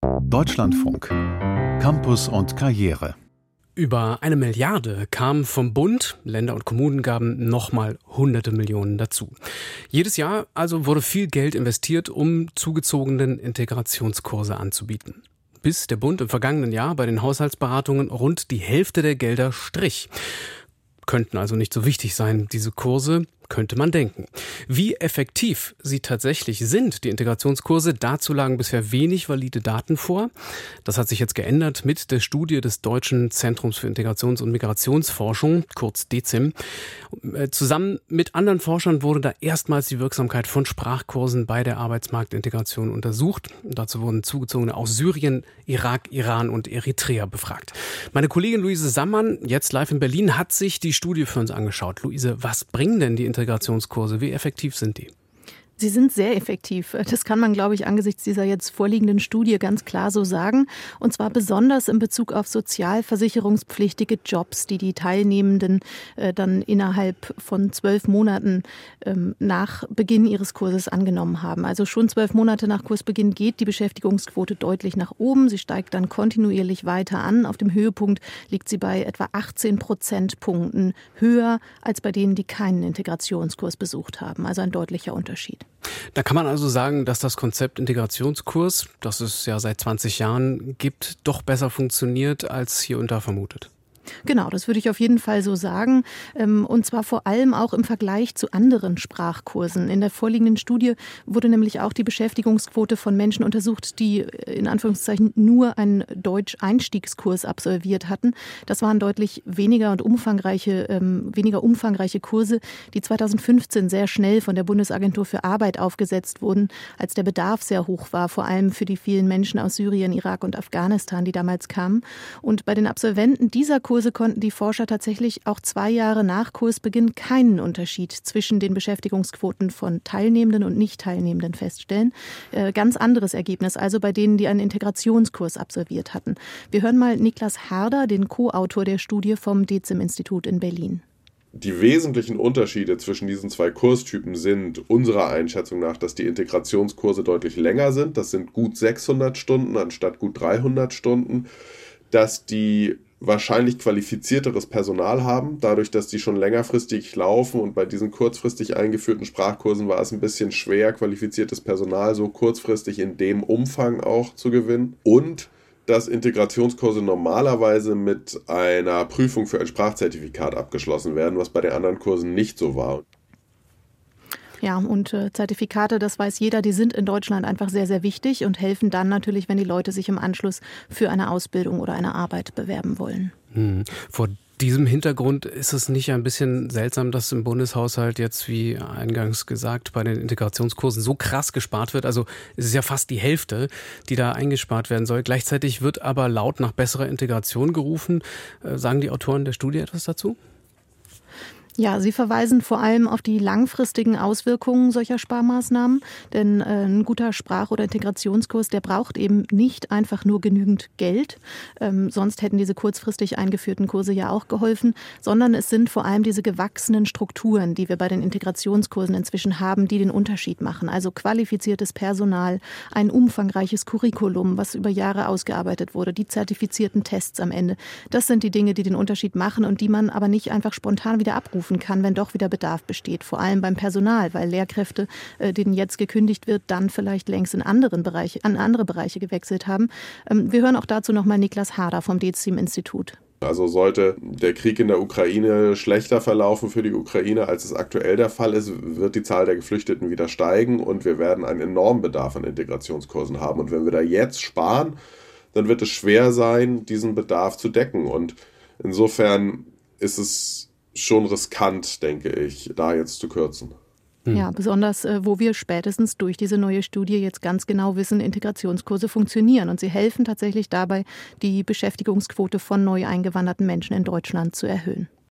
Deutschlandfunk. Campus und Karriere. Über 1 Milliarde kam vom Bund, Länder und Kommunen gaben nochmal hunderte Millionen dazu. Jedes Jahr also wurde viel Geld investiert, um zugezogenen Integrationskurse anzubieten. Bis der Bund im vergangenen Jahr bei den Haushaltsberatungen rund die Hälfte der Gelder strich. Könnten also nicht so wichtig sein, diese Kurse, könnte man denken. Wie effektiv sie tatsächlich sind, die Integrationskurse, dazu lagen bisher wenig valide Daten vor. Das hat sich jetzt geändert mit der Studie des Deutschen Zentrums für Integrations- und Migrationsforschung, kurz DEZIM. Zusammen mit anderen Forschern wurde da erstmals die Wirksamkeit von Sprachkursen bei der Arbeitsmarktintegration untersucht. Dazu wurden Zugezogene aus Syrien, Irak, Iran und Eritrea befragt. Meine Kollegin Luise Sammann, jetzt live in Berlin, hat sich die Studie für uns angeschaut. Luise, was bringen denn die Integrationskurse? Wie effektiv sind die? Sie sind sehr effektiv. Das kann man, glaube ich, angesichts dieser jetzt vorliegenden Studie ganz klar so sagen. Und zwar besonders in Bezug auf sozialversicherungspflichtige Jobs, die die Teilnehmenden dann innerhalb von 12 Monaten nach Beginn ihres Kurses angenommen haben. Also schon 12 Monate nach Kursbeginn geht die Beschäftigungsquote deutlich nach oben. Sie steigt dann kontinuierlich weiter an. Auf dem Höhepunkt liegt sie bei etwa 18 Prozentpunkten höher als bei denen, die keinen Integrationskurs besucht haben. Also ein deutlicher Unterschied. Da kann man also sagen, dass das Konzept Integrationskurs, das es ja seit 20 Jahren gibt, doch besser funktioniert als hier und da vermutet. Genau, das würde ich auf jeden Fall so sagen. Und zwar vor allem auch im Vergleich zu anderen Sprachkursen. In der vorliegenden Studie wurde nämlich auch die Beschäftigungsquote von Menschen untersucht, die in Anführungszeichen nur einen Deutsch-Einstiegskurs absolviert hatten. Das waren deutlich weniger umfangreiche Kurse, die 2015 sehr schnell von der Bundesagentur für Arbeit aufgesetzt wurden, als der Bedarf sehr hoch war, vor allem für die vielen Menschen aus Syrien, Irak und Afghanistan, die damals kamen. Und bei den Absolventen dieser Kurse konnten die Forscher tatsächlich auch 2 Jahre nach Kursbeginn keinen Unterschied zwischen den Beschäftigungsquoten von Teilnehmenden und Nicht-Teilnehmenden feststellen. Ganz anderes Ergebnis, also bei denen, die einen Integrationskurs absolviert hatten. Wir hören mal Niklas Harder, den Co-Autor der Studie vom DEZIM-Institut in Berlin. Die wesentlichen Unterschiede zwischen diesen 2 Kurstypen sind unserer Einschätzung nach, dass die Integrationskurse deutlich länger sind. Das sind gut 600 Stunden anstatt gut 300 Stunden. Dass die wahrscheinlich qualifizierteres Personal haben, dadurch, dass die schon längerfristig laufen, und bei diesen kurzfristig eingeführten Sprachkursen war es ein bisschen schwer, qualifiziertes Personal so kurzfristig in dem Umfang auch zu gewinnen. Und dass Integrationskurse normalerweise mit einer Prüfung für ein Sprachzertifikat abgeschlossen werden, was bei den anderen Kursen nicht so war. Ja, und Zertifikate, das weiß jeder, die sind in Deutschland einfach sehr, sehr wichtig und helfen dann natürlich, wenn die Leute sich im Anschluss für eine Ausbildung oder eine Arbeit bewerben wollen. Vor diesem Hintergrund ist es nicht ein bisschen seltsam, dass im Bundeshaushalt jetzt, wie eingangs gesagt, bei den Integrationskursen so krass gespart wird? Also es ist ja fast die Hälfte, die da eingespart werden soll. Gleichzeitig wird aber laut nach besserer Integration gerufen. Sagen die Autoren der Studie etwas dazu? Ja, sie verweisen vor allem auf die langfristigen Auswirkungen solcher Sparmaßnahmen, denn ein guter Sprach- oder Integrationskurs, der braucht eben nicht einfach nur genügend Geld, sonst hätten diese kurzfristig eingeführten Kurse ja auch geholfen, sondern es sind vor allem diese gewachsenen Strukturen, die wir bei den Integrationskursen inzwischen haben, die den Unterschied machen. Also qualifiziertes Personal, ein umfangreiches Curriculum, was über Jahre ausgearbeitet wurde, die zertifizierten Tests am Ende. Das sind die Dinge, die den Unterschied machen und die man aber nicht einfach spontan wieder abrufen kann, wenn doch wieder Bedarf besteht. Vor allem beim Personal, weil Lehrkräfte, denen jetzt gekündigt wird, dann vielleicht längst an andere Bereiche gewechselt haben. Wir hören auch dazu nochmal Niklas Harder vom DEZIM-Institut. Also sollte der Krieg in der Ukraine schlechter verlaufen für die Ukraine, als es aktuell der Fall ist, wird die Zahl der Geflüchteten wieder steigen und wir werden einen enormen Bedarf an Integrationskursen haben. Und wenn wir da jetzt sparen, dann wird es schwer sein, diesen Bedarf zu decken. Und insofern ist es schon riskant, denke ich, da jetzt zu kürzen. Ja, besonders, wo wir spätestens durch diese neue Studie jetzt ganz genau wissen, Integrationskurse funktionieren und sie helfen tatsächlich dabei, die Beschäftigungsquote von neu eingewanderten Menschen in Deutschland zu erhöhen.